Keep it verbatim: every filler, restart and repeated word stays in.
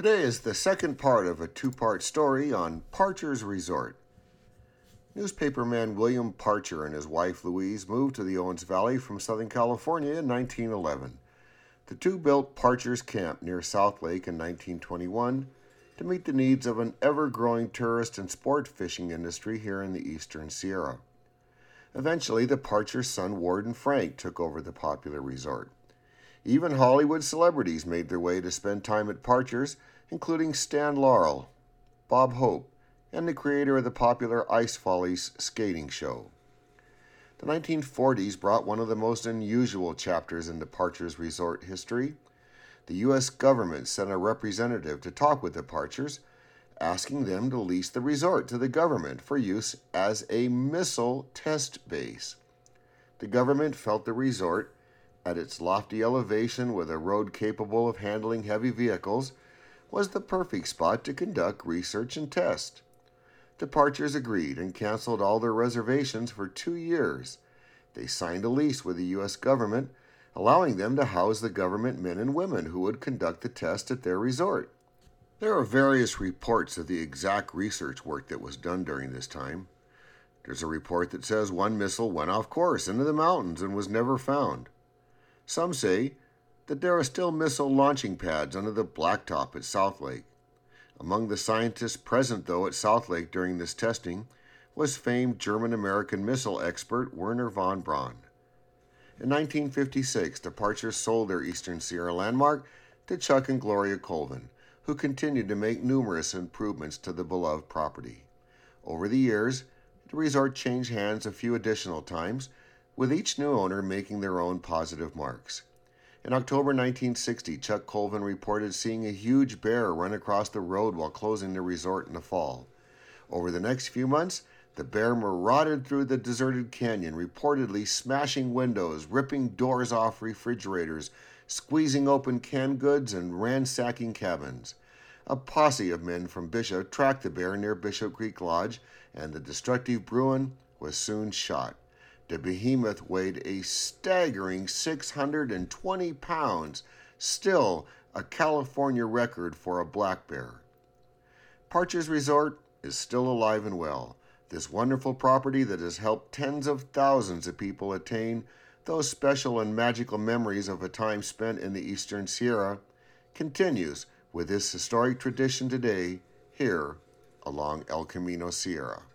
Today is the second part of a two-part story on Parcher's Resort. Newspaperman William Parcher and his wife Louise moved to the Owens Valley from Southern California in nineteen eleven. The two built Parcher's Camp near South Lake in nineteen twenty-one to meet the needs of an ever-growing tourist and sport fishing industry here in the Eastern Sierra. Eventually, the Parcher's son Ward and Frank took over the popular resort. Even Hollywood celebrities made their way to spend time at Parcher's, including Stan Laurel, Bob Hope, and the creator of the popular Ice Follies skating show. The nineteen forties brought one of the most unusual chapters in the Parcher's Resort history. The U S government sent a representative to talk with the Parchers, asking them to lease the resort to the government for use as a missile test base. The government felt the resort, at its lofty elevation with a road capable of handling heavy vehicles, was the perfect spot to conduct research and test. The Parchers agreed and canceled all their reservations for two years. They signed a lease with the U S government, allowing them to house the government men and women who would conduct the test at their resort. There are various reports of the exact research work that was done during this time. There's a report that says one missile went off course into the mountains and was never found. Some say that there are still missile launching pads under the blacktop at South Lake. Among the scientists present, though, at South Lake during this testing was famed German-American missile expert Wernher von Braun. In nineteen fifty-six, the Parchers sold their Eastern Sierra landmark to Chuck and Gloria Colvin, who continued to make numerous improvements to the beloved property. Over the years, the resort changed hands a few additional times, with each new owner making their own positive marks. In October nineteen sixty, Chuck Colvin reported seeing a huge bear run across the road while closing the resort in the fall. Over the next few months, the bear marauded through the deserted canyon, reportedly smashing windows, ripping doors off refrigerators, squeezing open canned goods, and ransacking cabins. A posse of men from Bishop tracked the bear near Bishop Creek Lodge, and the destructive Bruin was soon shot. The behemoth weighed a staggering six hundred twenty pounds, still a California record for a black bear. Parcher's Resort is still alive and well. This wonderful property that has helped tens of thousands of people attain those special and magical memories of a time spent in the Eastern Sierra continues with this historic tradition today here along El Camino Sierra.